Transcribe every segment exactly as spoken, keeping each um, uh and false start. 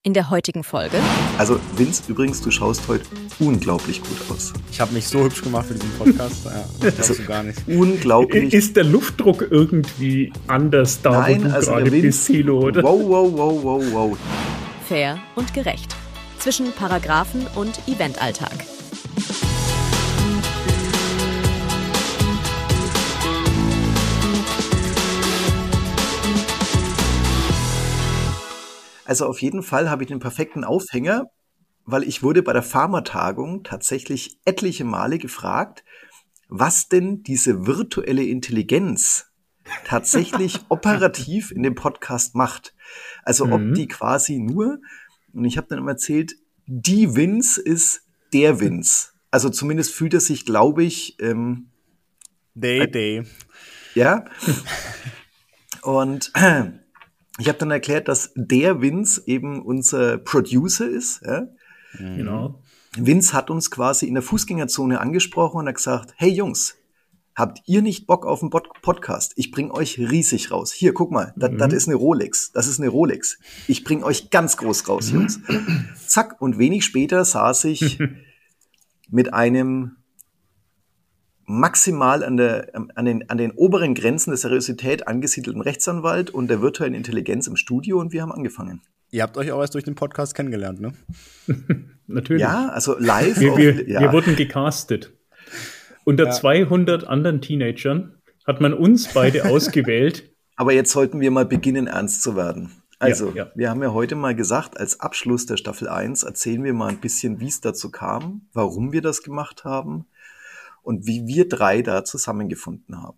In der heutigen Folge. Also Vince, übrigens, du schaust heute unglaublich gut aus. Ich habe mich so hübsch gemacht für diesen Podcast. Ja, das glaubst du gar nicht. Unglaublich. Ist der Luftdruck irgendwie anders da, Nein, wo du also gerade bist, Thilo, oder? Wow, wow, wow, wow, wow. Fair und gerecht. Zwischen Paragraphen und Eventalltag. Also auf jeden Fall habe ich den perfekten Aufhänger, weil ich wurde bei der Pharma-Tagung tatsächlich etliche Male gefragt, was denn diese virtuelle Intelligenz tatsächlich operativ in dem Podcast macht. Also ob Mhm. die quasi nur, und ich habe dann immer erzählt, die Vince ist der Vince. Also zumindest fühlt er sich, glaube ich, ähm, Day, day. ja. Und ich habe dann erklärt, dass der Vince eben unser Producer ist. Ja? Genau. Vince hat uns quasi in der Fußgängerzone angesprochen und hat gesagt, hey Jungs, habt ihr nicht Bock auf einen Pod- Podcast? Ich bring euch riesig raus. Hier, guck mal, das Mhm. ist eine Rolex. Das ist eine Rolex. Ich bring euch ganz groß raus, Jungs. Zack, und wenig später saß ich mit einem maximal an, der, an, den, an den oberen Grenzen der Seriosität angesiedelten Rechtsanwalt und der virtuellen Intelligenz im Studio und wir haben angefangen. Ihr habt euch auch erst durch den Podcast kennengelernt, ne? Natürlich. Ja, also live. wir, auf, wir, ja. wir wurden gecastet. Unter Ja. zweihundert anderen Teenagern hat man uns beide ausgewählt. Aber jetzt sollten wir mal beginnen, ernst zu werden. Also, Ja, ja. wir haben ja heute mal gesagt, als Abschluss der Staffel eins erzählen wir mal ein bisschen, wie es dazu kam, warum wir das gemacht haben und wie wir drei da zusammengefunden haben.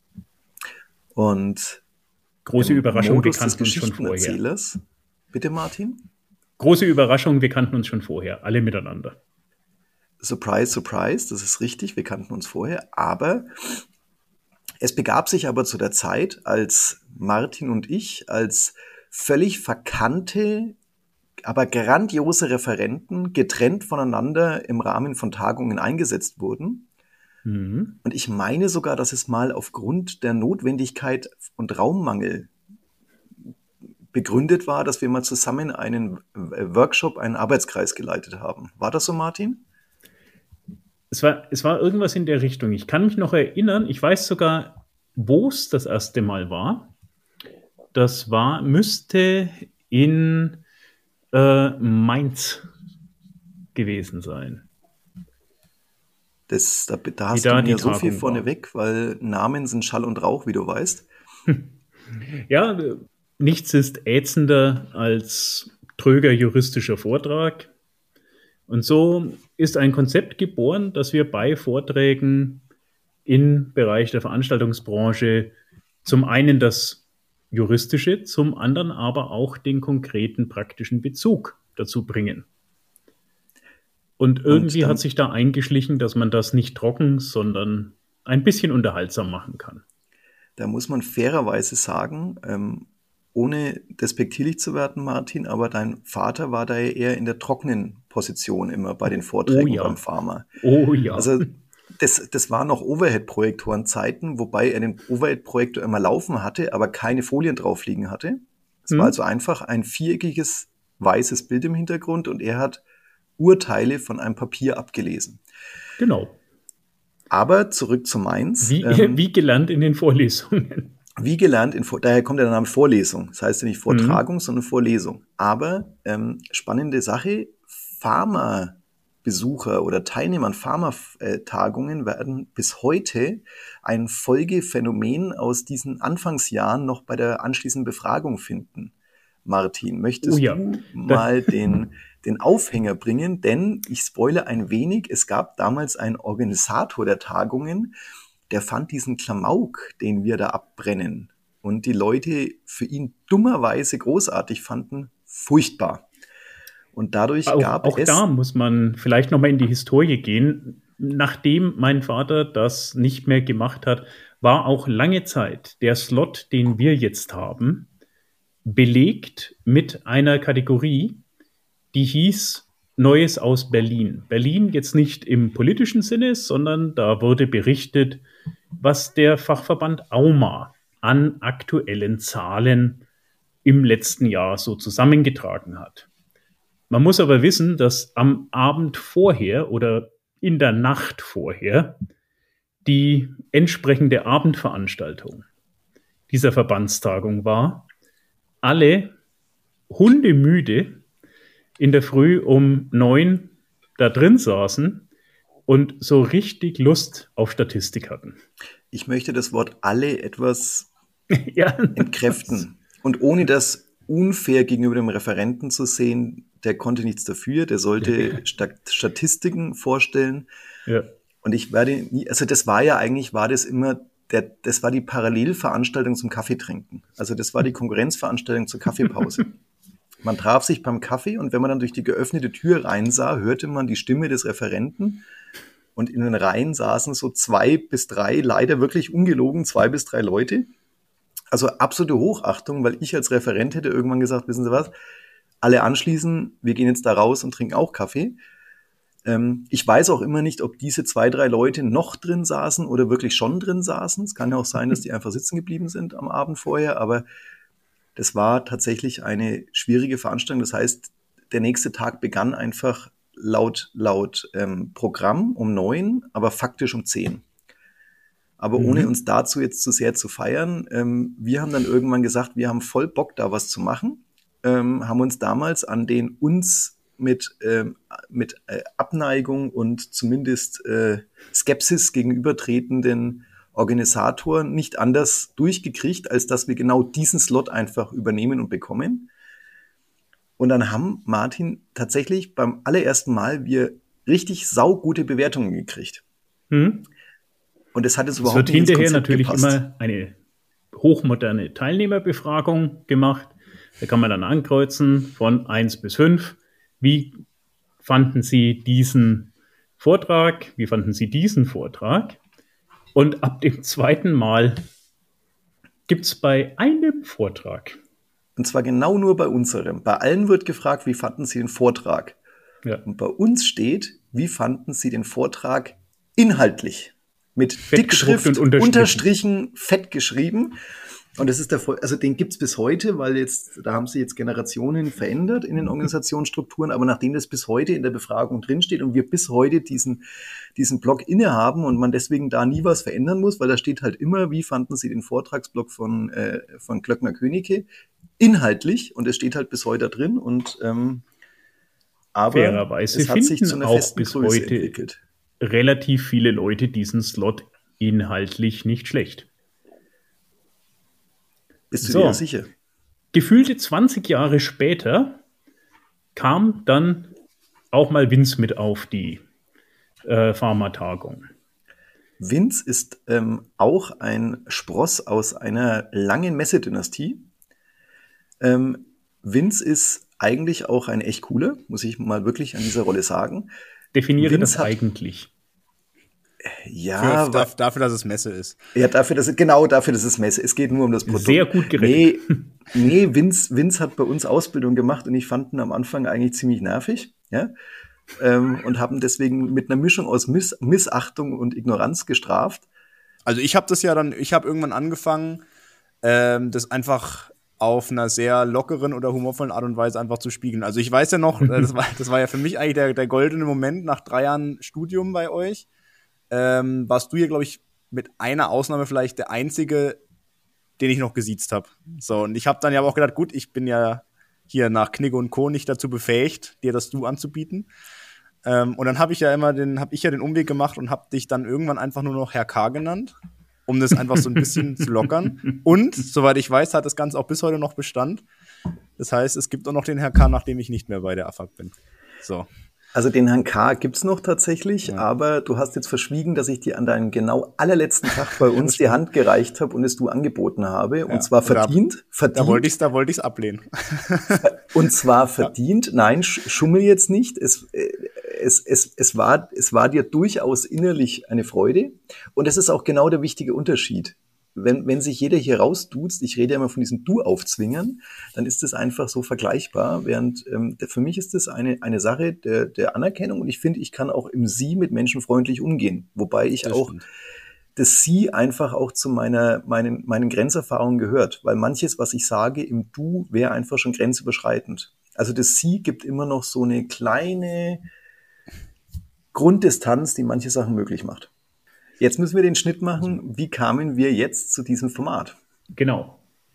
Und Große im Überraschung, wir Modus des kannten uns schon vorher. Geschichtenerzählers. Bitte, Martin? Große Überraschung, wir kannten uns schon vorher, alle miteinander. Surprise, surprise, das ist richtig, wir kannten uns vorher, aber es begab sich aber zu der Zeit, als Martin und ich als völlig verkannte, aber grandiose Referenten getrennt voneinander im Rahmen von Tagungen eingesetzt wurden. Mhm. Und ich meine sogar, dass es mal aufgrund der Notwendigkeit und Raummangel begründet war, dass wir mal zusammen einen Workshop, einen Arbeitskreis geleitet haben. War das so, Martin? Es war, es war irgendwas in der Richtung. Ich kann mich noch erinnern, ich weiß sogar, wo es das erste Mal war. Das war, müsste in äh, Mainz gewesen sein. Das, da, da hast da du die mir so viel Tagung vorneweg, weil Namen sind Schall und Rauch, wie du weißt. Ja, äh, nichts ist ätzender als tröger juristischer Vortrag. Und so ist ein Konzept geboren, dass wir bei Vorträgen im Bereich der Veranstaltungsbranche zum einen das Juristische, zum anderen aber auch den konkreten praktischen Bezug dazu bringen. Und irgendwie dann- hat sich da eingeschlichen, dass man das nicht trocken, sondern ein bisschen unterhaltsam machen kann. Da muss man fairerweise sagen, ähm, ohne despektierlich zu werden, Martin, aber dein Vater war da ja eher in der trockenen Position immer bei den Vorträgen Oh ja. beim Pharma. Oh ja. Also das, das waren noch Overhead-Projektoren-Zeiten, wobei er den Overhead-Projektor immer laufen hatte, aber keine Folien drauf liegen hatte. Es Hm. war also einfach ein viereckiges, weißes Bild im Hintergrund und er hat Urteile von einem Papier abgelesen. Genau. Aber zurück zu Mainz. Wie, Ähm, wie gelernt in den Vorlesungen. Wie gelernt, in, Vor- daher kommt der Name Vorlesung. Das heißt ja nicht Vortragung, sondern Vorlesung. Aber ähm, spannende Sache, Pharma-Besucher oder Teilnehmer an Pharma-Tagungen werden bis heute ein Folgephänomen aus diesen Anfangsjahren noch bei der anschließenden Befragung finden. Martin, möchtest Oh ja. du mal den, den Aufhänger bringen? Denn ich spoilere ein wenig, es gab damals einen Organisator der Tagungen, der fand diesen Klamauk, den wir da abbrennen und die Leute für ihn dummerweise großartig fanden, furchtbar. Und dadurch Auch, gab auch es... da muss man vielleicht nochmal in die Historie gehen. Nachdem mein Vater das nicht mehr gemacht hat, war auch lange Zeit der Slot, den wir jetzt haben, belegt mit einer Kategorie, die hieß Neues aus Berlin. Berlin jetzt nicht im politischen Sinne, sondern da wurde berichtet, was der Fachverband AUMA an aktuellen Zahlen im letzten Jahr so zusammengetragen hat. Man muss aber wissen, dass am Abend vorher oder in der Nacht vorher die entsprechende Abendveranstaltung dieser Verbandstagung war. Alle hundemüde in der Früh um neun da drin saßen und so richtig Lust auf Statistik hatten. Ich möchte das Wort alle etwas ja. entkräften. Und ohne das unfair gegenüber dem Referenten zu sehen, der konnte nichts dafür, der sollte Stat- Statistiken vorstellen. Ja. Und ich werde nie, also das war ja eigentlich, war das immer, der, das war die Parallelveranstaltung zum Kaffeetrinken. Also das war die Konkurrenzveranstaltung zur Kaffeepause. Man traf sich beim Kaffee und wenn man dann durch die geöffnete Tür reinsah, hörte man die Stimme des Referenten und in den Reihen saßen so zwei bis drei, leider wirklich ungelogen, zwei bis drei Leute. Also absolute Hochachtung, weil ich als Referent hätte irgendwann gesagt, wissen Sie was, alle anschließen, wir gehen jetzt da raus und trinken auch Kaffee. Ähm, ich weiß auch immer nicht, ob diese zwei, drei Leute noch drin saßen oder wirklich schon drin saßen. Es kann ja auch sein, dass die einfach sitzen geblieben sind am Abend vorher, aber das war tatsächlich eine schwierige Veranstaltung. Das heißt, der nächste Tag begann einfach laut, laut ähm, Programm um neun, aber faktisch um zehn. Aber mhm. ohne uns dazu jetzt zu sehr zu feiern, ähm, wir haben dann irgendwann gesagt, wir haben voll Bock, da was zu machen, ähm, haben uns damals an den uns mit, ähm, mit äh, Abneigung und zumindest äh, Skepsis gegenübertretenden Organisator nicht anders durchgekriegt, als dass wir genau diesen Slot einfach übernehmen und bekommen. Und dann haben Martin tatsächlich beim allerersten Mal wir richtig saugute Bewertungen gekriegt. Hm. Und das hat es überhaupt nicht ins Konzept hinterher natürlich gepasst. Immer eine hochmoderne Teilnehmerbefragung gemacht. Da kann man dann ankreuzen von eins bis fünf. Wie fanden Sie diesen Vortrag? Wie fanden Sie diesen Vortrag? Und ab dem zweiten Mal gibt es bei einem Vortrag. Und zwar genau nur bei unserem. Bei allen wird gefragt, wie fanden Sie den Vortrag? Ja. Und bei uns steht, wie fanden Sie den Vortrag inhaltlich? Mit Dickschrift, und unterstrichen. unterstrichen, fett geschrieben. Und das ist der, also den gibt's bis heute, weil jetzt, da haben sich jetzt Generationen verändert in den Organisationsstrukturen, aber nachdem das bis heute in der Befragung drinsteht und wir bis heute diesen, diesen Blog innehaben und man deswegen da nie was verändern muss, weil da steht halt immer, wie fanden Sie den Vortragsblog von, äh, von Klöckner-Königke inhaltlich und es steht halt bis heute da drin und, ähm, aber fairerweise es hat sich zu einer auch festen bis Größe heute entwickelt. Relativ viele Leute diesen Slot inhaltlich nicht schlecht. Bist du so, dir sicher? Gefühlte zwanzig Jahre später kam dann auch mal Vince mit auf die äh, Pharma-Tagung. Vince ist ähm, auch ein Spross aus einer langen Messedynastie. Ähm, Vince ist eigentlich auch ein echt cooler, muss ich mal wirklich an dieser Rolle sagen. Definiere Vince das hat, eigentlich. Ja, Für, dafür, dafür, dass es Messe ist. Ja, dafür, dass es, genau dafür, dass es Messe ist. Es geht nur um das Produkt. Sehr gut gerettet. Nee, nee Vince, Vince hat bei uns Ausbildung gemacht und ich fand ihn am Anfang eigentlich ziemlich nervig. Ja? Ähm, und haben deswegen mit einer Mischung aus Miss, Missachtung und Ignoranz gestraft. Also ich habe das ja dann, ich habe irgendwann angefangen, ähm, das einfach auf einer sehr lockeren oder humorvollen Art und Weise einfach zu spiegeln. Also ich weiß ja noch, das war, das war ja für mich eigentlich der, der goldene Moment nach drei Jahren Studium bei euch. Ähm, warst du hier, glaube ich, mit einer Ausnahme vielleicht der Einzige, den ich noch gesiezt habe. So, und ich habe dann ja auch gedacht, gut, ich bin ja hier nach Knigge und Co. nicht dazu befähigt, dir das Du anzubieten. Ähm, und dann habe ich ja immer den, habe ich ja den Umweg gemacht und habe dich dann irgendwann einfach nur noch Herr K. genannt, um das einfach so ein bisschen zu lockern. Und, soweit ich weiß, hat das Ganze auch bis heute noch Bestand. Das heißt, es gibt auch noch den Herr K., nachdem ich nicht mehr bei der A F A G bin. So. Also den Herrn K. gibt's noch tatsächlich, ja. Aber du hast jetzt verschwiegen, dass ich dir an deinem genau allerletzten Tag bei uns die Hand gereicht habe und es du angeboten habe. Und ja. zwar verdient. Da, verdient. Da wollte ich es da wollte ich's ablehnen. Und zwar verdient. Ja. Nein, schummel jetzt nicht. Es, es, es, es, war, es war dir durchaus innerlich eine Freude. Und das ist auch genau der wichtige Unterschied. Wenn, wenn sich jeder hier rausduzt, ich rede ja immer von diesen Du-Aufzwingern, dann ist das einfach so vergleichbar, während ähm, für mich ist das eine, eine Sache der, der Anerkennung und ich finde, ich kann auch im Sie mit Menschen freundlich umgehen, wobei ich das auch stimmt. Das Sie einfach auch zu meiner, meinen, meinen Grenzerfahrungen gehört, weil manches, was ich sage im Du, wäre einfach schon grenzüberschreitend. Also das Sie gibt immer noch so eine kleine Grunddistanz, die manche Sachen möglich macht. Jetzt müssen wir den Schnitt machen. Wie kamen wir jetzt zu diesem Format? Genau.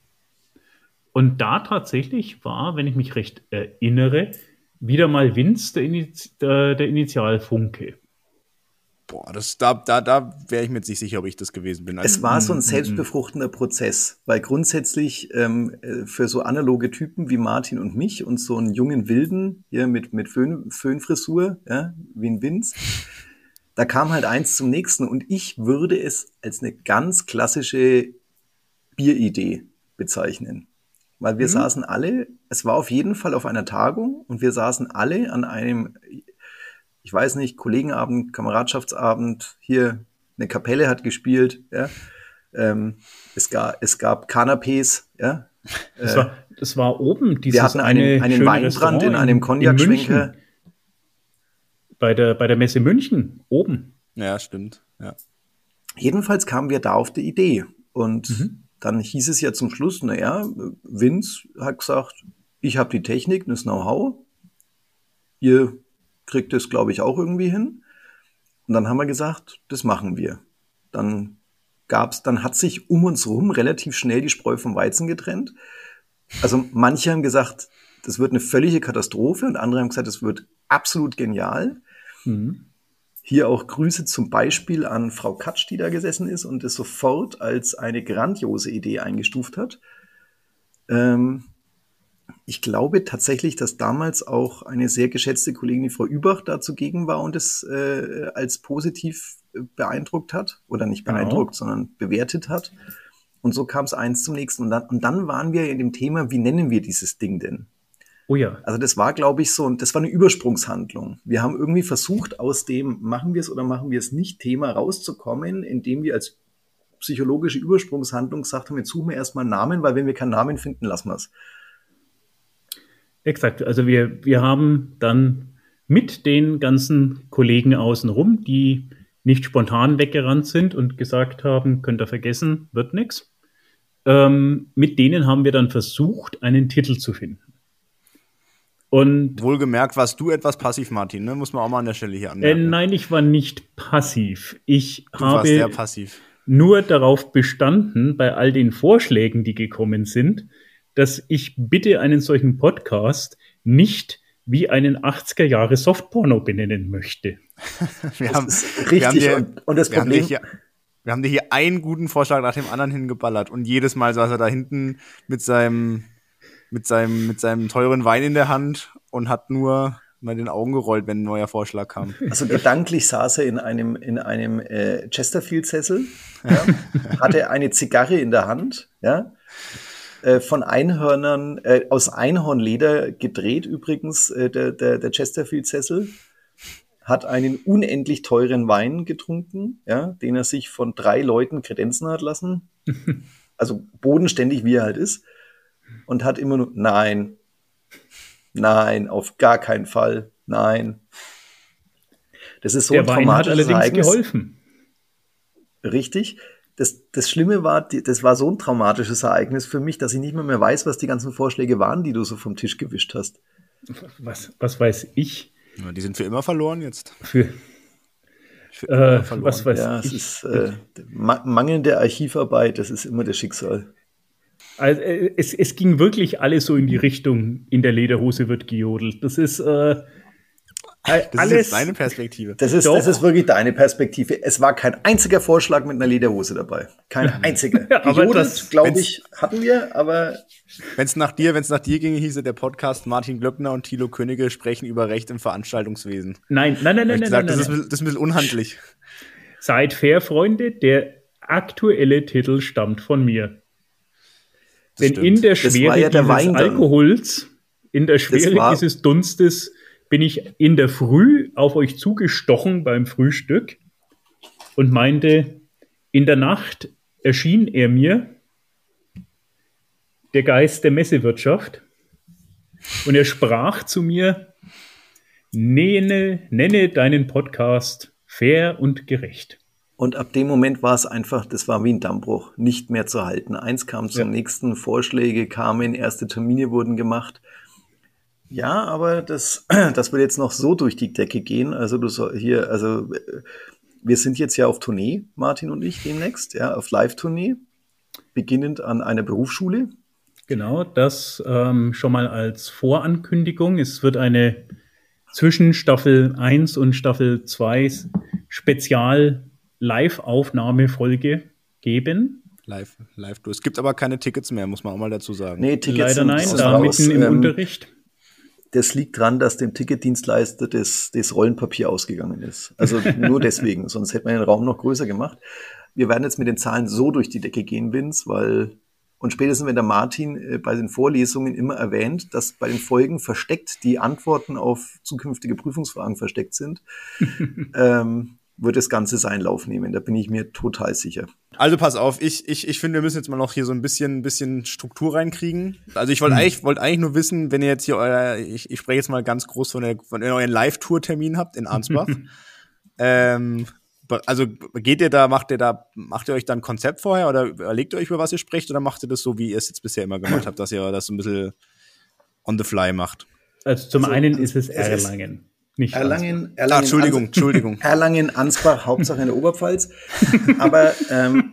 Und da tatsächlich war, wenn ich mich recht erinnere, wieder mal Vince der, Iniz- der, der Initialfunke. Boah, das, da, da, da wäre ich mir jetzt nicht sicher, ob ich das gewesen bin. Also, Es war so ein selbstbefruchtender Prozess, weil grundsätzlich ähm, für so analoge Typen wie Martin und mich und so einen jungen Wilden hier mit, mit Föhn, Föhnfrisur, ja, wie ein Vince, da kam halt eins zum nächsten und ich würde es als eine ganz klassische Bieridee bezeichnen. Weil wir mhm. saßen alle, es war auf jeden Fall auf einer Tagung und wir saßen alle an einem, ich weiß nicht, Kollegenabend, Kameradschaftsabend, hier eine Kapelle hat gespielt, ja. Ähm, es gab, es gab Canapés, ja. Das war, das war oben dieses Wir hatten einen, einen Weinbrand in, in einem Cognac-Schwenker. Bei der, bei der Messe München, oben. Ja, stimmt, ja. Jedenfalls kamen wir da auf die Idee und mhm. dann hieß es ja zum Schluss, naja, Vince hat gesagt, ich habe die Technik, das Know-how, ihr kriegt es, glaube ich, auch irgendwie hin. Und dann haben wir gesagt, das machen wir. Dann gab's, dann hat sich um uns rum relativ schnell die Spreu vom Weizen getrennt. Also manche haben gesagt, das wird eine völlige Katastrophe und andere haben gesagt, das wird absolut genial. Mhm. Hier auch Grüße zum Beispiel an Frau Katsch, die da gesessen ist und es sofort als eine grandiose Idee eingestuft hat. Ähm, Ich glaube tatsächlich, dass damals auch eine sehr geschätzte Kollegin, die Frau Übach, da zugegen war und es äh, als positiv beeindruckt hat. Oder nicht beeindruckt, genau. sondern bewertet hat. Und so kam es eins zum nächsten. Und dann, und dann waren wir in dem Thema, wie nennen wir dieses Ding denn? Oh ja. Also das war, glaube ich, so, und das war eine Übersprungshandlung. Wir haben irgendwie versucht, aus dem machen wir es oder machen wir es nicht Thema rauszukommen, indem wir als psychologische Übersprungshandlung gesagt haben, jetzt suchen wir erstmal einen Namen, weil wenn wir keinen Namen finden, lassen wir es. Exakt, also wir, wir haben dann mit den ganzen Kollegen außenrum, die nicht spontan weggerannt sind und gesagt haben, könnt ihr vergessen, wird nix. Ähm, mit denen haben wir dann versucht, einen Titel zu finden. Und wohlgemerkt warst du etwas passiv, Martin, ne? Muss man auch mal an der Stelle hier anmerken. Äh, nein, ich war nicht passiv. Ich du habe warst sehr passiv. nur darauf bestanden, bei all den Vorschlägen, die gekommen sind, dass ich bitte einen solchen Podcast nicht wie einen achtziger-Jahre-Softporno benennen möchte. wir haben, richtig. Wir haben dir, und, und das wir Problem... Haben hier, wir haben dir hier einen guten Vorschlag nach dem anderen hingeballert. Und jedes Mal saß er da hinten mit seinem, mit seinem, mit seinem teuren Wein in der Hand und hat nur mal den Augen gerollt, wenn ein neuer Vorschlag kam. Also gedanklich saß er in einem, in einem äh, Chesterfield-Sessel, ja, hatte eine Zigarre in der Hand, ja, von Einhörnern, äh, aus Einhornleder gedreht übrigens, äh, der, der, der Chesterfield-Sessel, hat einen unendlich teuren Wein getrunken, ja, den er sich von drei Leuten kredenzen hat lassen, also bodenständig, wie er halt ist, und hat immer nur, nein, nein, auf gar keinen Fall, nein. Das ist so der ein Wein hat traumatisches allerdings Ereignis. geholfen. Richtig. Das, das Schlimme war, das war so ein traumatisches Ereignis für mich, dass ich nicht mehr, mehr weiß, was die ganzen Vorschläge waren, die du so vom Tisch gewischt hast. Was, was weiß ich? Ja, die sind für immer verloren jetzt. Für, für äh, verloren. Was weiß ja, ich? Es ist äh, ma- mangelnde Archivarbeit, das ist immer das Schicksal. Also, äh, es, es ging wirklich alles so in die Richtung, in der Lederhose wird gejodelt. Das ist äh, Das alles, ist jetzt deine Perspektive. Das ist, das ist wirklich deine Perspektive. Es war kein einziger Vorschlag mit einer Lederhose dabei. Kein einziger. Ja, aber Gejodelt, das- glaube ich, hatten wir, aber Wenn es nach dir, wenn es nach dir ginge, hieße der Podcast Martin Glöckner und Thilo Königke sprechen über Recht im Veranstaltungswesen. Nein, nein, nein, Ich nein, nein, gesagt, nein, das, nein. ist, das ist ein bisschen unhandlich. Seid fair, Freunde, der aktuelle Titel stammt von mir. Das Denn stimmt. in der Das Schwere war ja der dieses Wein dann. Alkohols, in der Schwere war- dieses Dunstes, bin ich in der Früh auf euch zugestochen beim Frühstück und meinte, in der Nacht erschien er mir, der Geist der Messewirtschaft, und er sprach zu mir, nenne, nenne deinen Podcast fair und gerecht. und ab dem Moment war es einfach, das war wie ein Dammbruch, nicht mehr zu halten. Eins kam zum Ja. nächsten, Vorschläge kamen, erste Termine wurden gemacht. Ja, aber das, das wird jetzt noch so durch die Decke gehen. Also du soll hier, also wir sind jetzt ja auf Tournee, Martin und ich demnächst, ja, auf Live-Tournee, beginnend an einer Berufsschule. Genau, das ähm, schon mal als Vorankündigung. Es wird eine zwischen Staffel eins und Staffel zwei Spezial-Live-Aufnahmefolge geben. Live, live. Es gibt aber keine Tickets mehr, muss man auch mal dazu sagen. Nee, Tickets Leider nein, sind da raus. mitten im Ähm, Unterricht. Das liegt dran, dass dem Ticketdienstleister das, das Rollenpapier ausgegangen ist. Also nur deswegen, sonst hätte man den Raum noch größer gemacht. Wir werden jetzt mit den Zahlen so durch die Decke gehen, Vince, weil, und spätestens wenn der Martin äh, bei den Vorlesungen immer erwähnt, dass bei den Folgen versteckt die Antworten auf zukünftige Prüfungsfragen versteckt sind, ähm, wird das Ganze seinen Lauf nehmen. Da bin ich mir total sicher. Also pass auf, ich, ich, ich finde, wir müssen jetzt mal noch hier so ein bisschen, bisschen Struktur reinkriegen. Also ich wollte hm. eigentlich, wollte eigentlich nur wissen, wenn ihr jetzt hier euer, ich, ich spreche jetzt mal ganz groß von, der, von euren Live-Tour-Termin habt in Ansbach. ähm, also geht ihr da, macht ihr da, macht ihr euch da ein Konzept vorher oder überlegt ihr euch, über was ihr sprecht, oder macht ihr das so, wie ihr es jetzt bisher immer gemacht habt, dass ihr das so ein bisschen on the fly macht? Also zum also, einen ist es es Erlangen. Ist Nicht Erlangen, Erlangen, ah, Entschuldigung, Ans- Entschuldigung. Erlangen, Ansbach, Hauptsache in der Oberpfalz. Aber ähm,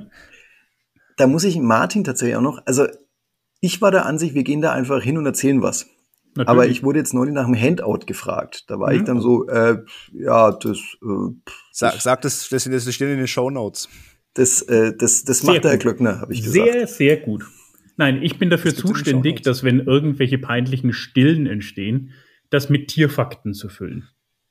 da muss ich Martin tatsächlich auch noch, also ich war der Ansicht, wir gehen da einfach hin und erzählen was. Natürlich. Aber ich wurde jetzt neulich nach dem Handout gefragt. Da war mhm. ich dann so, äh, ja, das äh, Sag, sag das, das, das steht in den Shownotes. Das, äh, das, das macht der Herr Glöckner, habe ich gesagt. Sehr, sehr gut. Nein, ich bin dafür zuständig, dass wenn irgendwelche peinlichen Stillen entstehen, das mit Tierfakten zu füllen.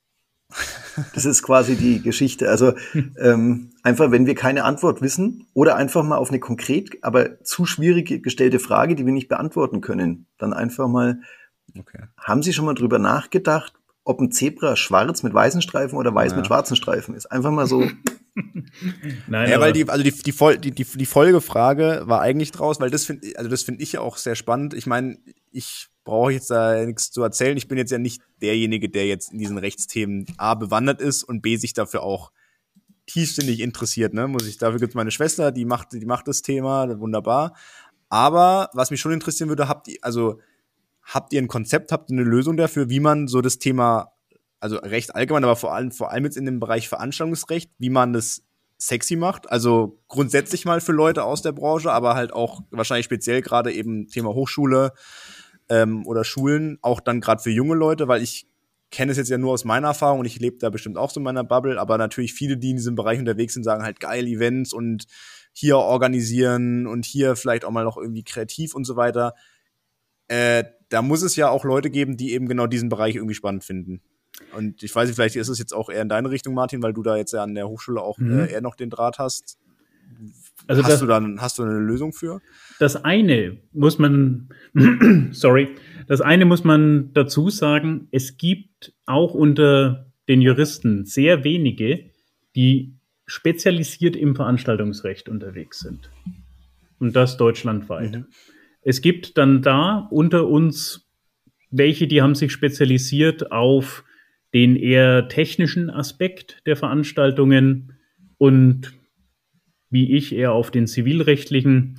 Das ist quasi die Geschichte. Also ähm, einfach, wenn wir keine Antwort wissen oder einfach mal auf eine konkret, aber zu schwierig gestellte Frage, die wir nicht beantworten können, dann einfach mal, okay. Haben Sie schon mal drüber nachgedacht, ob ein Zebra schwarz mit weißen Streifen oder weiß ja. mit schwarzen Streifen ist? Einfach mal so. Nein, ja, weil die, also die, die, die, die, die Folgefrage war eigentlich draus, weil das finde also das finde ich ja auch sehr spannend. Ich meine, ich brauche jetzt da nichts zu erzählen. Ich bin jetzt ja nicht derjenige, der jetzt in diesen Rechtsthemen A bewandert ist und B sich dafür auch tiefsinnig interessiert. Ne? Muss ich, dafür gibt's meine Schwester, die macht, die macht das Thema, wunderbar. Aber was mich schon interessieren würde, habt ihr, also habt ihr ein Konzept, habt ihr eine Lösung dafür, wie man so das Thema, also Recht allgemein, aber vor allem, vor allem jetzt in dem Bereich Veranstaltungsrecht, wie man das sexy macht? Also grundsätzlich mal für Leute aus der Branche, aber halt auch wahrscheinlich speziell gerade eben Thema Hochschule, Ähm, oder Schulen, auch dann gerade für junge Leute, weil ich kenne es jetzt ja nur aus meiner Erfahrung und ich lebe da bestimmt auch so in meiner Bubble, aber natürlich viele, die in diesem Bereich unterwegs sind, sagen halt geil Events und hier organisieren und hier vielleicht auch mal noch irgendwie kreativ und so weiter. Äh, da muss es ja auch Leute geben, die eben genau diesen Bereich irgendwie spannend finden. Und ich weiß nicht, vielleicht ist es jetzt auch eher in deine Richtung, Martin, weil du da jetzt ja an der Hochschule auch mhm. äh, eher noch den Draht hast. Also hast das, du dann, hast du eine Lösung für? Das eine muss man, sorry, das eine muss man dazu sagen, es gibt auch unter den Juristen sehr wenige, die spezialisiert im Veranstaltungsrecht unterwegs sind. Und das deutschlandweit. Mhm. Es gibt dann da unter uns welche, die haben sich spezialisiert auf den eher technischen Aspekt der Veranstaltungen und wie ich eher auf den zivilrechtlichen.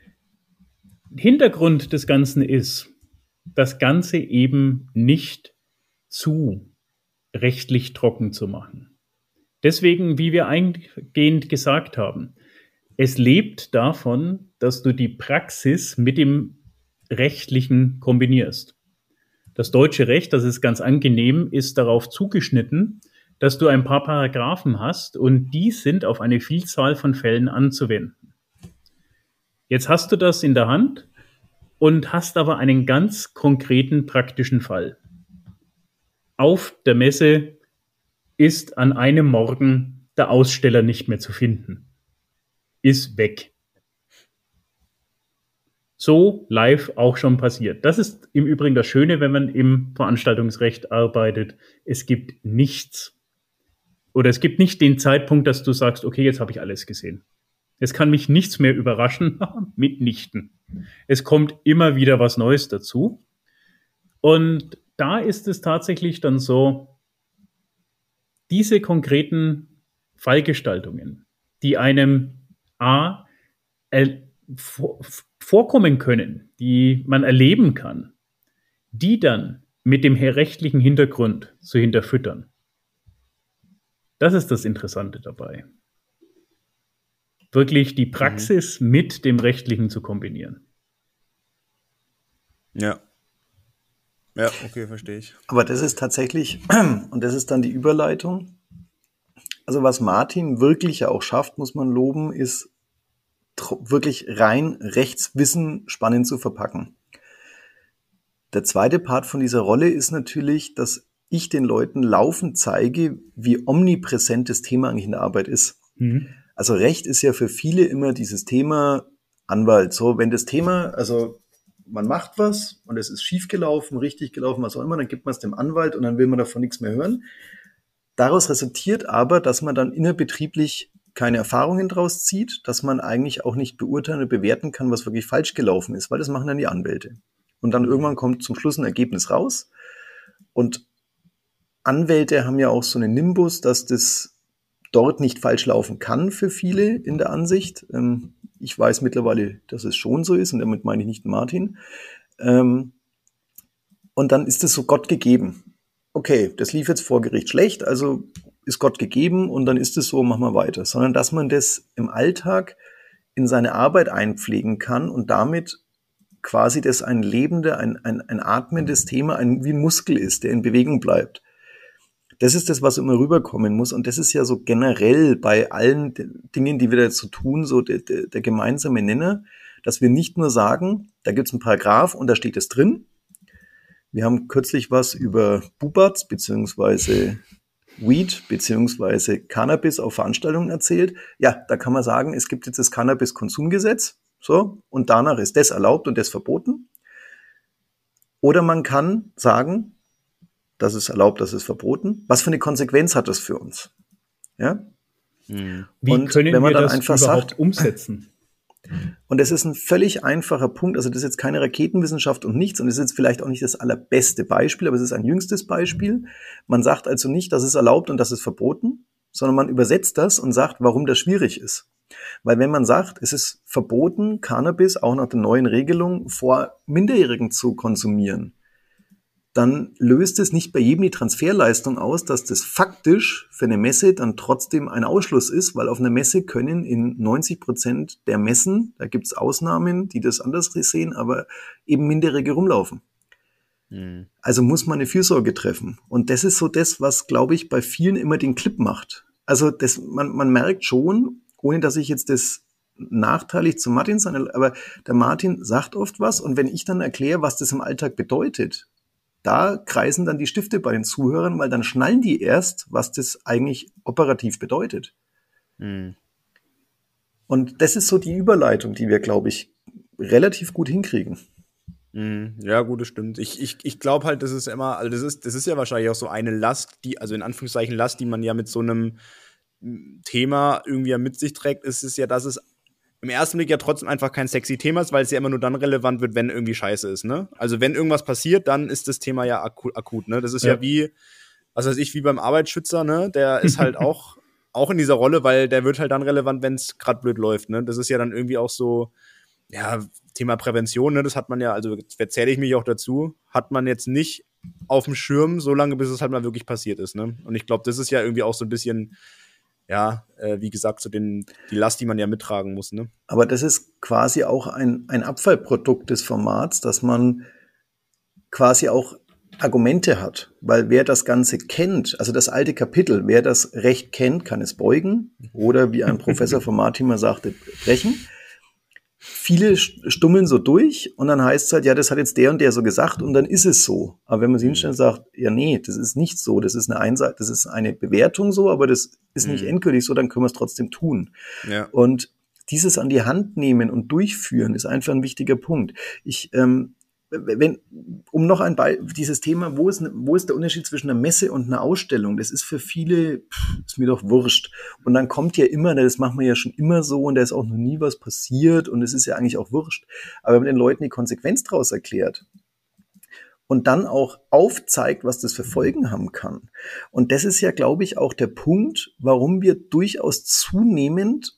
Hintergrund des Ganzen ist, das Ganze eben nicht zu rechtlich trocken zu machen. Deswegen, wie wir eingehend gesagt haben, es lebt davon, dass du die Praxis mit dem Rechtlichen kombinierst. Das deutsche Recht, das ist ganz angenehm, ist darauf zugeschnitten, dass du ein paar Paragraphen hast und die sind auf eine Vielzahl von Fällen anzuwenden. Jetzt hast du das in der Hand und hast aber einen ganz konkreten praktischen Fall. Auf der Messe ist an einem Morgen der Aussteller nicht mehr zu finden. Ist weg. So live auch schon passiert. Das ist im Übrigen das Schöne, wenn man im Veranstaltungsrecht arbeitet. Es gibt nichts. Oder es gibt nicht den Zeitpunkt, dass du sagst, okay, jetzt habe ich alles gesehen. Es kann mich nichts mehr überraschen, mitnichten. Es kommt immer wieder was Neues dazu. Und da ist es tatsächlich dann so, diese konkreten Fallgestaltungen, die einem A, äh, vor, vorkommen können, die man erleben kann, die dann mit dem rechtlichen Hintergrund zu hinterfüttern. Das ist das Interessante dabei. Wirklich die Praxis mhm. mit dem Rechtlichen zu kombinieren. Ja. Ja, okay, verstehe ich. Aber das ist tatsächlich, und das ist dann die Überleitung, also was Martin wirklich ja auch schafft, muss man loben, ist wirklich rein Rechtswissen spannend zu verpacken. Der zweite Part von dieser Rolle ist natürlich, dass ich den Leuten laufend zeige, wie omnipräsent das Thema eigentlich in der Arbeit ist. Mhm. Also Recht ist ja für viele immer dieses Thema Anwalt. So, wenn das Thema, also man macht was und es ist schief gelaufen, richtig gelaufen, was auch immer, dann gibt man es dem Anwalt und dann will man davon nichts mehr hören. Daraus resultiert aber, dass man dann innerbetrieblich keine Erfahrungen draus zieht, dass man eigentlich auch nicht beurteilen oder bewerten kann, was wirklich falsch gelaufen ist, weil das machen dann die Anwälte. Und dann irgendwann kommt zum Schluss ein Ergebnis raus. Und Anwälte haben ja auch so einen Nimbus, dass das dort nicht falsch laufen kann für viele in der Ansicht. Ähm, ich weiß mittlerweile, dass es schon so ist und damit meine ich nicht Martin. Ähm, und dann ist es so Gott gegeben. Okay, das lief jetzt vor Gericht schlecht, also ist Gott gegeben und dann ist es so, machen wir weiter. Sondern dass man das im Alltag in seine Arbeit einpflegen kann und damit quasi das ein lebender, ein, ein, ein atmendes Thema, ein, wie ein Muskel ist, der in Bewegung bleibt. Das ist das, was immer rüberkommen muss. Und das ist ja so generell bei allen Dingen, die wir da so tun, so der, der, der gemeinsame Nenner, dass wir nicht nur sagen, da gibt es einen Paragraph und da steht es drin. Wir haben kürzlich was über Bubatz beziehungsweise Weed beziehungsweise Cannabis auf Veranstaltungen erzählt. Ja, da kann man sagen, es gibt jetzt das Cannabis-Konsumgesetz. So, und danach ist das erlaubt und das verboten. Oder man kann sagen, das ist erlaubt, das ist verboten. Was für eine Konsequenz hat das für uns? Ja? Wie und können wenn man wir dann das einfach überhaupt sagt, umsetzen? Und das ist ein völlig einfacher Punkt. Also das ist jetzt keine Raketenwissenschaft und nichts. Und das ist jetzt vielleicht auch nicht das allerbeste Beispiel, aber es ist ein jüngstes Beispiel. Man sagt also nicht, das ist erlaubt und das ist verboten, sondern man übersetzt das und sagt, warum das schwierig ist. Weil wenn man sagt, es ist verboten, Cannabis auch nach den neuen Regelungen vor Minderjährigen zu konsumieren, dann löst es nicht bei jedem die Transferleistung aus, dass das faktisch für eine Messe dann trotzdem ein Ausschluss ist, weil auf einer Messe können in neunzig Prozent der Messen, da gibt es Ausnahmen, die das anders sehen, aber eben Minderjährige rumlaufen. Mhm. Also muss man eine Fürsorge treffen. Und das ist so das, was, glaube ich, bei vielen immer den Clip macht. Also das, man, man merkt schon, ohne dass ich jetzt das nachteilig zu Martin sage, aber der Martin sagt oft was und wenn ich dann erkläre, was das im Alltag bedeutet, da kreisen dann die Stifte bei den Zuhörern, weil dann schnallen die erst, was das eigentlich operativ bedeutet. Mhm. Und das ist so die Überleitung, die wir, glaube ich, relativ gut hinkriegen. Mhm. Ja, gut, das stimmt. Ich, ich, ich glaube halt, das ist immer, also das ist, das ist ja wahrscheinlich auch so eine Last, die, also in Anführungszeichen Last, die man ja mit so einem Thema irgendwie mit sich trägt, ist es ja, dass es im ersten Blick ja trotzdem einfach kein sexy Thema ist, weil es ja immer nur dann relevant wird, wenn irgendwie Scheiße ist, ne? Also wenn irgendwas passiert, dann ist das Thema ja akut, akut ne? Das ist ja. ja wie, was weiß ich, wie beim Arbeitsschützer, ne? Der ist halt auch, auch in dieser Rolle, weil der wird halt dann relevant, wenn es gerade blöd läuft, ne? Das ist ja dann irgendwie auch so, ja, Thema Prävention, ne? Das hat man ja, also erzähle ich mich auch dazu, hat man jetzt nicht auf dem Schirm, so lange, bis es halt mal wirklich passiert ist, ne? Und ich glaube, das ist ja irgendwie auch so ein bisschen ja, äh, wie gesagt, so den, die Last, die man ja mittragen muss, ne? Aber das ist quasi auch ein, ein Abfallprodukt des Formats, dass man quasi auch Argumente hat. Weil wer das Ganze kennt, also das alte Kapitel, wer das Recht kennt, kann es beugen oder wie ein Professor von Martin mal sagte, brechen. Viele stummeln so durch und dann heißt es halt, ja, das hat jetzt der und der so gesagt und dann ist es so. Aber wenn man sich hinstellt und sagt, ja, nee, das ist nicht so, das ist eine Einseit- das ist eine Bewertung so, aber das ist nicht mhm. endgültig so, dann können wir es trotzdem tun. Ja. Und dieses an die Hand nehmen und durchführen ist einfach ein wichtiger Punkt. Ich, ähm, wenn, um noch ein Be- dieses Thema, wo ist, wo ist der Unterschied zwischen einer Messe und einer Ausstellung? Das ist für viele, pff, ist mir doch wurscht. Und dann kommt ja immer, das machen wir ja schon immer so und da ist auch noch nie was passiert und es ist ja eigentlich auch wurscht. Aber wenn man den Leuten die Konsequenz daraus erklärt und dann auch aufzeigt, was das für Folgen haben kann. Und das ist ja, glaube ich, auch der Punkt, warum wir durchaus zunehmend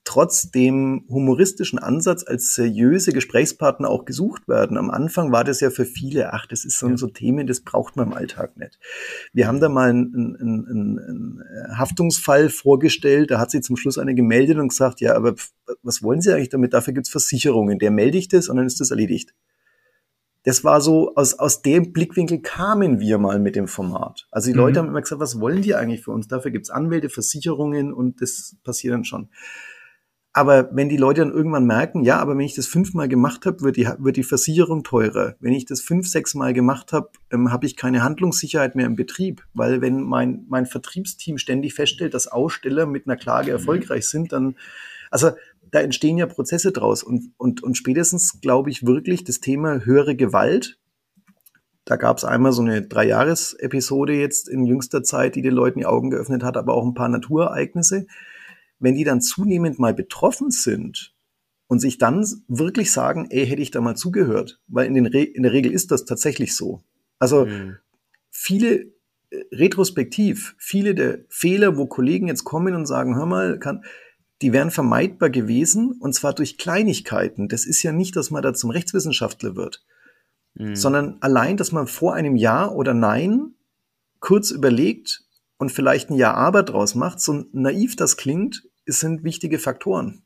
trotz dem humoristischen Ansatz als seriöse Gesprächspartner auch gesucht werden. Am Anfang war das ja für viele, ach, das ist so, ja. so Themen, das braucht man im Alltag nicht. Wir haben da mal einen, einen, einen, einen Haftungsfall vorgestellt, da hat sich zum Schluss eine gemeldet und gesagt, ja, aber was wollen Sie eigentlich damit? Dafür gibt's Versicherungen. Der melde ich das und dann ist das erledigt. Das war so, aus, aus dem Blickwinkel kamen wir mal mit dem Format. Also die mhm. Leute haben immer gesagt, was wollen die eigentlich für uns? Dafür gibt's Anwälte, Versicherungen und das passiert dann schon. Aber wenn die Leute dann irgendwann merken, ja, aber wenn ich das fünfmal gemacht habe, wird die, wird die Versicherung teurer. Wenn ich das fünf, sechs Mal gemacht habe, ähm, habe ich keine Handlungssicherheit mehr im Betrieb. Weil wenn mein, mein Vertriebsteam ständig feststellt, dass Aussteller mit einer Klage erfolgreich sind, dann, also da entstehen ja Prozesse draus. Und, und, und spätestens glaube ich wirklich das Thema höhere Gewalt. Da gab es einmal so eine Drei-Jahres-Episode jetzt in jüngster Zeit, die den Leuten die Augen geöffnet hat, aber auch ein paar Naturereignisse. Wenn die dann zunehmend mal betroffen sind und sich dann wirklich sagen, ey, hätte ich da mal zugehört, weil in, den Re- in der Regel ist das tatsächlich so. Also mhm. viele, äh, retrospektiv, viele der Fehler, wo Kollegen jetzt kommen und sagen, hör mal, kann, die wären vermeidbar gewesen und zwar durch Kleinigkeiten. Das ist ja nicht, dass man da zum Rechtswissenschaftler wird, mhm. sondern allein, dass man vor einem Ja oder Nein kurz überlegt und vielleicht ein Ja aber draus macht, so naiv das klingt, es sind wichtige Faktoren.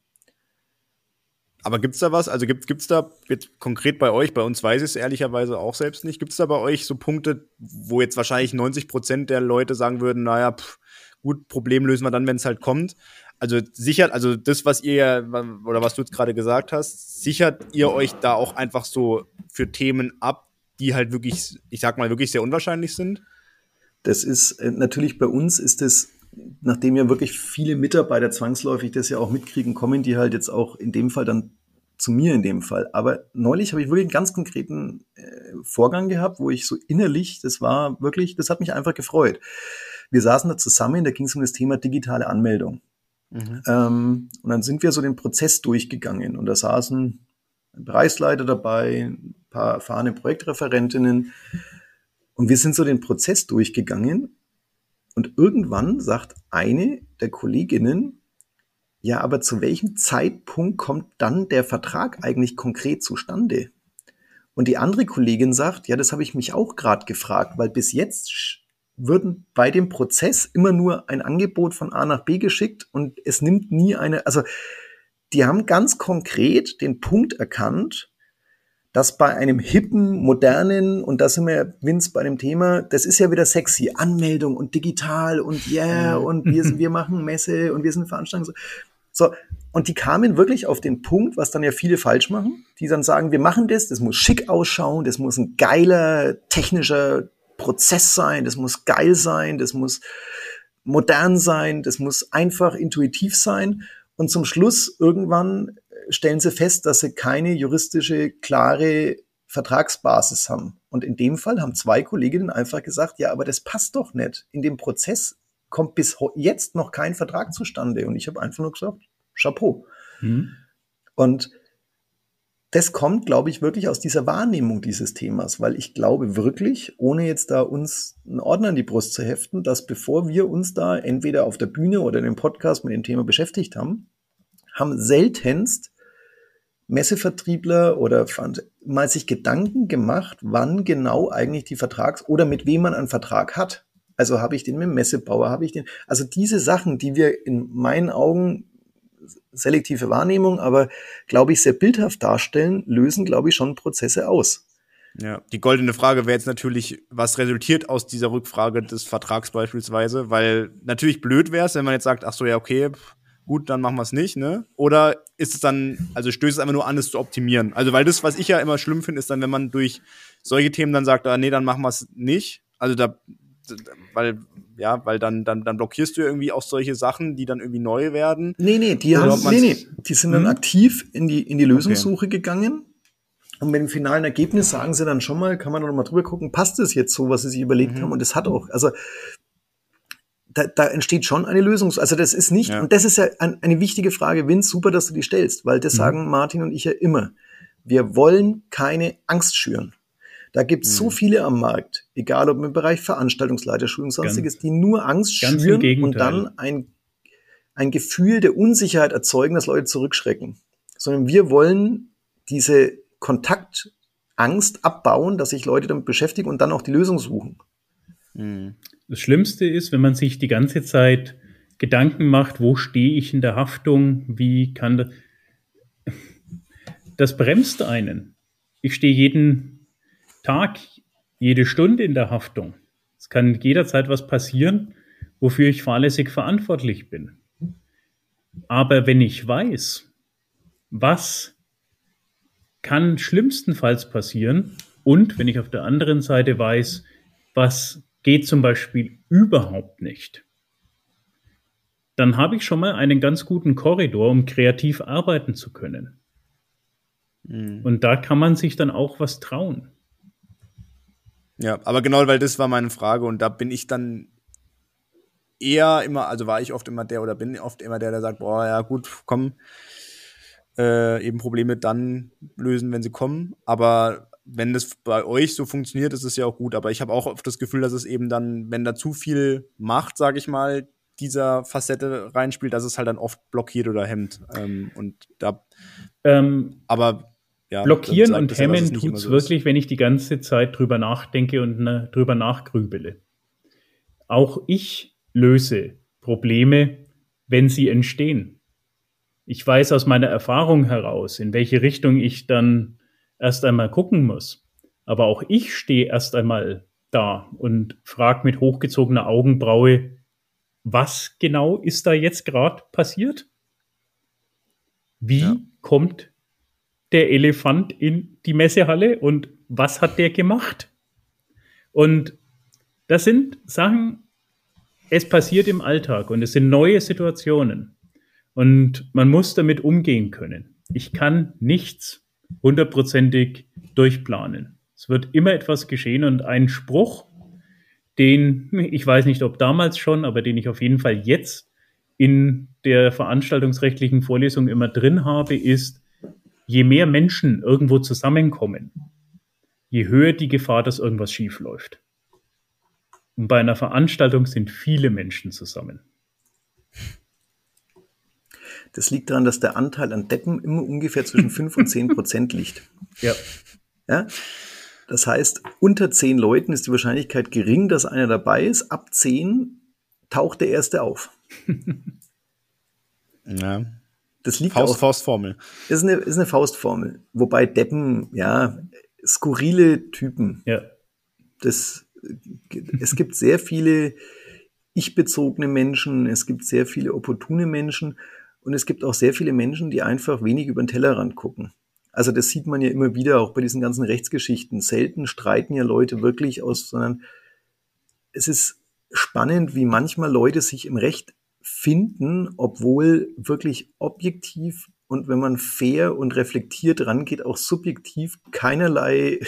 Aber gibt's da was? Also gibt gibt's da jetzt konkret bei euch, bei uns weiß ich es ehrlicherweise auch selbst nicht, gibt's da bei euch so Punkte, wo jetzt wahrscheinlich neunzig Prozent der Leute sagen würden, naja, pff, gut, Problem lösen wir dann, wenn es halt kommt. Also sichert, also das, was ihr, oder was du jetzt gerade gesagt hast, sichert ihr euch da auch einfach so für Themen ab, die halt wirklich, ich sag mal, wirklich sehr unwahrscheinlich sind? Das ist natürlich bei uns ist es, nachdem ja wirklich viele Mitarbeiter zwangsläufig das ja auch mitkriegen, kommen die halt jetzt auch in dem Fall dann zu mir in dem Fall. Aber neulich habe ich wirklich einen ganz konkreten äh, Vorgang gehabt, wo ich so innerlich, das war wirklich, das hat mich einfach gefreut. Wir saßen da zusammen, da ging es um das Thema digitale Anmeldung. Mhm. Ähm, und dann sind wir so den Prozess durchgegangen und da saßen ein Bereichsleiter dabei, ein paar erfahrene Projektreferentinnen. Und wir sind so den Prozess durchgegangen und irgendwann sagt eine der Kolleginnen, ja, aber zu welchem Zeitpunkt kommt dann der Vertrag eigentlich konkret zustande? Und die andere Kollegin sagt, ja, das habe ich mich auch gerade gefragt, weil bis jetzt würden bei dem Prozess immer nur ein Angebot von A nach B geschickt und es nimmt nie eine, also die haben ganz konkret den Punkt erkannt, dass bei einem hippen, modernen, und da sind wir, Vince, bei dem Thema, das ist ja wieder sexy, Anmeldung und digital und yeah, und wir, wir machen Messe und wir sind Veranstaltungen. So, und die kamen wirklich auf den Punkt, was dann ja viele falsch machen, die dann sagen, wir machen das, das muss schick ausschauen, das muss ein geiler, technischer Prozess sein, das muss geil sein, das muss modern sein, das muss einfach intuitiv sein. Und zum Schluss irgendwann stellen sie fest, dass sie keine juristische, klare Vertragsbasis haben. Und in dem Fall haben zwei Kolleginnen einfach gesagt, ja, aber das passt doch nicht. In dem Prozess kommt bis jetzt noch kein Vertrag zustande. Und ich habe einfach nur gesagt, Chapeau. Mhm. Und das kommt, glaube ich, wirklich aus dieser Wahrnehmung dieses Themas, weil ich glaube wirklich, ohne jetzt da uns einen Ordner in die Brust zu heften, dass bevor wir uns da entweder auf der Bühne oder in dem Podcast mit dem Thema beschäftigt haben, haben seltenst Messevertriebler oder mal sich Gedanken gemacht, wann genau eigentlich die Vertrags- oder mit wem man einen Vertrag hat. Also habe ich den mit dem Messebauer, habe ich den, also diese Sachen, die wir in meinen Augen, selektive Wahrnehmung, aber glaube ich sehr bildhaft darstellen, lösen, glaube ich, schon Prozesse aus. Ja, die goldene Frage wäre jetzt natürlich, was resultiert aus dieser Rückfrage des Vertrags beispielsweise, weil natürlich blöd wäre es, wenn man jetzt sagt, ach so, ja, okay, gut, dann machen wir es nicht, ne? Oder ist es dann, also stößt es einfach nur an, es zu optimieren? Also, weil das, was ich ja immer schlimm finde, ist dann, wenn man durch solche Themen dann sagt, ah, nee, dann machen wir es nicht. Also da, weil, ja, weil dann, dann, dann blockierst du irgendwie auch solche Sachen, die dann irgendwie neu werden. Nee, nee, die haben, nee, nee, die sind dann hm? aktiv in die, in die Lösungssuche okay. gegangen. Und mit dem finalen Ergebnis sagen sie dann schon mal, kann man noch mal drüber gucken, passt es jetzt so, was sie sich überlegt mhm. haben? Und das hat auch, also, Da, da entsteht schon eine Lösung. Also das ist nicht, ja. und das ist ja ein, eine wichtige Frage, Vince, super, dass du die stellst, weil das mhm. sagen Martin und ich ja immer. Wir wollen keine Angst schüren. Da gibt es mhm. so viele am Markt, egal ob im Bereich Veranstaltungsleiter, Schulung, sonstiges, die nur Angst schüren und dann ein, ein Gefühl der Unsicherheit erzeugen, dass Leute zurückschrecken, sondern wir wollen diese Kontaktangst abbauen, dass sich Leute damit beschäftigen und dann auch die Lösung suchen. Das Schlimmste ist, wenn man sich die ganze Zeit Gedanken macht, wo stehe ich in der Haftung, wie kann das... Das bremst einen. Ich stehe jeden Tag, jede Stunde in der Haftung. Es kann jederzeit was passieren, wofür ich fahrlässig verantwortlich bin. Aber wenn ich weiß, was kann schlimmstenfalls passieren und wenn ich auf der anderen Seite weiß, was geht zum Beispiel überhaupt nicht, dann habe ich schon mal einen ganz guten Korridor, um kreativ arbeiten zu können. Mhm. Und da kann man sich dann auch was trauen. Ja, aber genau, weil das war meine Frage und da bin ich dann eher immer, also war ich oft immer der oder bin oft immer der, der sagt, boah, ja gut, komm, äh, eben Probleme dann lösen, wenn sie kommen. Aber wenn das bei euch so funktioniert, ist es ja auch gut. Aber ich habe auch oft das Gefühl, dass es eben dann, wenn da zu viel Macht, sage ich mal, dieser Facette reinspielt, dass es halt dann oft blockiert oder hemmt. Ähm, und da, ähm, aber ja, blockieren und hemmen tut es so wirklich, ist. Wenn ich die ganze Zeit drüber nachdenke und ne, drüber nachgrübele. Auch ich löse Probleme, wenn sie entstehen. Ich weiß aus meiner Erfahrung heraus, in welche Richtung ich dann erst einmal gucken muss. Aber auch ich stehe erst einmal da und frage mit hochgezogener Augenbraue, was genau ist da jetzt gerade passiert? Wie ja. kommt der Elefant in die Messehalle und was hat der gemacht? Und das sind Sachen, es passiert im Alltag und es sind neue Situationen und man muss damit umgehen können. Ich kann nichts hundertprozentig durchplanen. Es wird immer etwas geschehen und ein Spruch, den, ich weiß nicht, ob damals schon, aber den ich auf jeden Fall jetzt in der veranstaltungsrechtlichen Vorlesung immer drin habe, ist, je mehr Menschen irgendwo zusammenkommen, je höher die Gefahr, dass irgendwas schief läuft. Und bei einer Veranstaltung sind viele Menschen zusammen. Das liegt daran, dass der Anteil an Deppen immer ungefähr zwischen fünf und zehn Prozent liegt. Ja. Ja. Das heißt, unter zehn Leuten ist die Wahrscheinlichkeit gering, dass einer dabei ist. Ab zehn taucht der Erste auf. Ja. Das liegt Faust, auch, Faustformel. Ist eine, ist eine Faustformel. Wobei Deppen, ja, skurrile Typen. Ja. Das, es gibt sehr viele ich-bezogene Menschen, es gibt sehr viele opportune Menschen und es gibt auch sehr viele Menschen, die einfach wenig über den Tellerrand gucken. Also das sieht man ja immer wieder, auch bei diesen ganzen Rechtsgeschichten. Selten streiten ja Leute wirklich aus, sondern es ist spannend, wie manchmal Leute sich im Recht finden, obwohl wirklich objektiv und wenn man fair und reflektiert rangeht, auch subjektiv keinerlei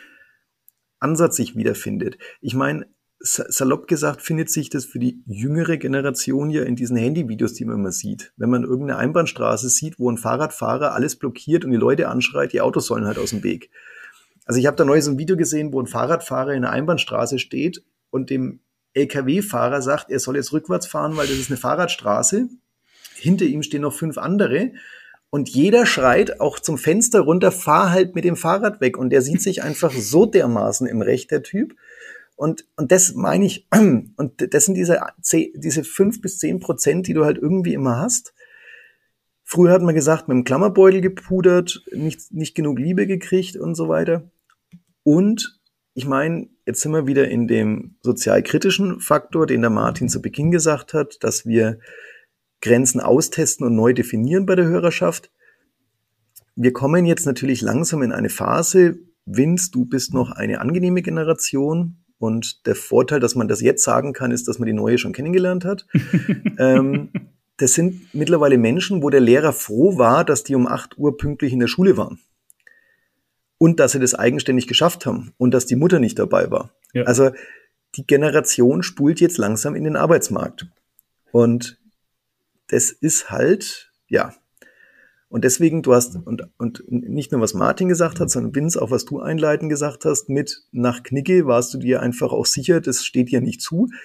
Ansatz sich wiederfindet. Ich meine, salopp gesagt findet sich das für die jüngere Generation ja in diesen Handyvideos, die man immer sieht. Wenn man irgendeine Einbahnstraße sieht, wo ein Fahrradfahrer alles blockiert und die Leute anschreit, die Autos sollen halt aus dem Weg. Also ich habe da neulich so ein Video gesehen, wo ein Fahrradfahrer in einer Einbahnstraße steht und dem L K W-Fahrer sagt, er soll jetzt rückwärts fahren, weil das ist eine Fahrradstraße. Hinter ihm stehen noch fünf andere. Und jeder schreit auch zum Fenster runter, fahr halt mit dem Fahrrad weg. Und der sieht sich einfach so dermaßen im Recht, der Typ. Und, und das meine ich, und das sind diese, diese fünf bis zehn Prozent, die du halt irgendwie immer hast. Früher hat man gesagt, mit dem Klammerbeutel gepudert, nicht, nicht genug Liebe gekriegt und so weiter. Und ich meine, jetzt sind wir wieder in dem sozialkritischen Faktor, den der Martin zu Beginn gesagt hat, dass wir Grenzen austesten und neu definieren bei der Hörerschaft. Wir kommen jetzt natürlich langsam in eine Phase, Vince, du bist noch eine angenehme Generation und der Vorteil, dass man das jetzt sagen kann, ist, dass man die neue schon kennengelernt hat. ähm, das sind mittlerweile Menschen, wo der Lehrer froh war, dass die um acht Uhr pünktlich in der Schule waren. Und dass sie das eigenständig geschafft haben und dass die Mutter nicht dabei war. Ja. Also die Generation spult jetzt langsam in den Arbeitsmarkt. Und das ist halt, ja. Und deswegen, du hast, und, und nicht nur was Martin gesagt hat, sondern Vince, auch was du einleitend gesagt hast, mit nach Knigge warst du dir einfach auch sicher, das steht dir nicht zu.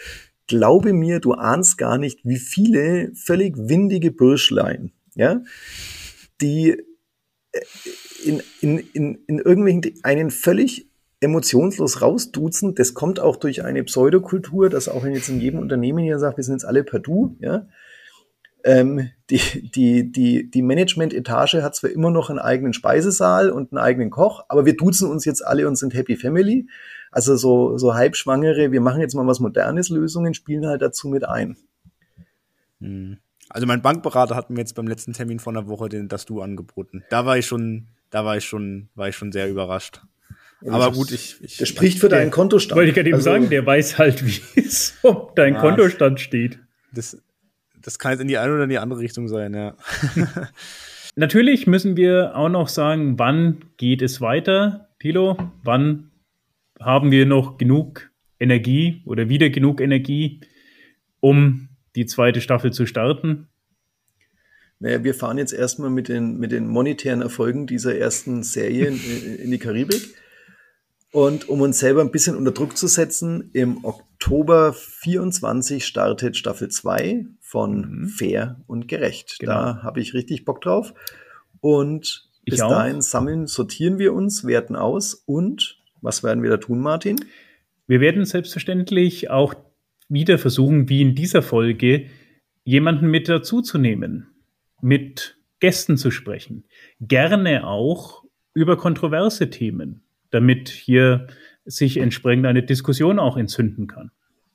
glaube mir, du ahnst gar nicht, wie viele völlig windige Bürschlein, ja, die in, in, in, in irgendwelchen, einen völlig emotionslos rausduzen. Das kommt auch durch eine Pseudokultur, dass auch wenn jetzt in jedem Unternehmen hier sagt, wir sind jetzt alle per Du, ja, ähm, die, die, die, die Management-Etage hat zwar immer noch einen eigenen Speisesaal und einen eigenen Koch, aber wir duzen uns jetzt alle und sind Happy Family. Also so, so halbschwangere, wir machen jetzt mal was Modernes, Lösungen spielen halt dazu mit ein. Also mein Bankberater hat mir jetzt beim letzten Termin vor einer Woche den, das Du angeboten. Da war ich schon, da war ich schon, war ich schon sehr überrascht. Ja, aber gut, ich, ich das spricht für deinen Kontostand. Wollte ich gerade eben also, sagen, der weiß halt, wie es um dein ja, Kontostand steht. Das, das kann jetzt in die eine oder in die andere Richtung sein, ja. Natürlich müssen wir auch noch sagen, wann geht es weiter, Thilo? Wann haben wir noch genug Energie oder wieder genug Energie, um die zweite Staffel zu starten? Naja, wir fahren jetzt erstmal mit den, mit den monetären Erfolgen dieser ersten Serie in, in die Karibik. Und um uns selber ein bisschen unter Druck zu setzen, im Oktober vierundzwanzig startet Staffel zwei von mhm. Fair und Gerecht. Genau. Da habe ich richtig Bock drauf. Und bis dahin sammeln, sortieren wir uns, werten aus. Und was werden wir da tun, Martin? Wir werden selbstverständlich auch wieder versuchen, wie in dieser Folge, jemanden mit dazuzunehmen, mit Gästen zu sprechen. Gerne auch über kontroverse Themen, damit hier sich entsprechend eine Diskussion auch entzünden kann.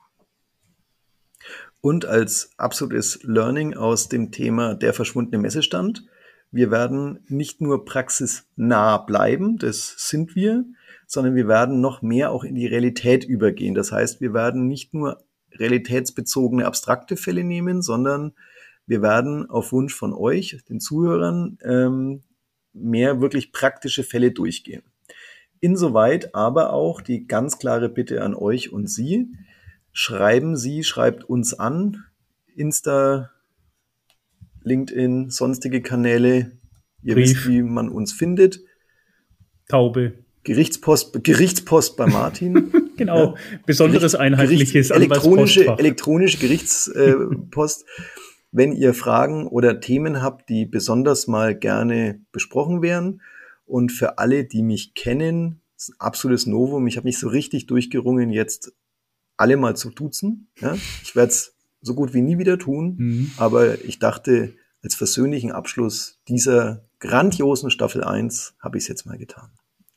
Und als absolutes Learning aus dem Thema der verschwundene Messestand, wir werden nicht nur praxisnah bleiben, das sind wir, sondern wir werden noch mehr auch in die Realität übergehen. Das heißt, wir werden nicht nur realitätsbezogene abstrakte Fälle nehmen, sondern wir werden auf Wunsch von euch, den Zuhörern, ähm, mehr wirklich praktische Fälle durchgehen. Insoweit aber auch die ganz klare Bitte an euch und Sie, schreiben Sie, schreibt uns an, Insta, LinkedIn, sonstige Kanäle, ihr Brief. Wisst, wie man uns findet. Taube. Gerichtspost, Gerichtspost bei Martin. Genau, ja. Besonderes Gericht, einheitliches Gerichts, elektronische, elektronische Gerichtspost. Wenn ihr Fragen oder Themen habt, die besonders mal gerne besprochen werden. Und für alle, die mich kennen, ist ein absolutes Novum. Ich habe mich so richtig durchgerungen, jetzt alle mal zu duzen. Ja? Ich werde es so gut wie nie wieder tun. Mhm. Aber ich dachte, als versöhnlichen Abschluss dieser grandiosen Staffel eins habe ich es jetzt mal getan.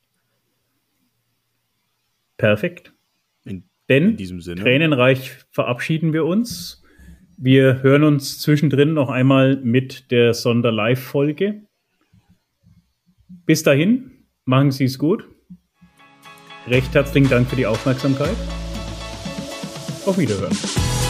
Perfekt. In, Denn in diesem Sinne. Tränenreich verabschieden wir uns. Wir hören uns zwischendrin noch einmal mit der Sonder-Live-Folge. Bis dahin, machen Sie es gut. Recht herzlichen Dank für die Aufmerksamkeit. Auf Wiederhören.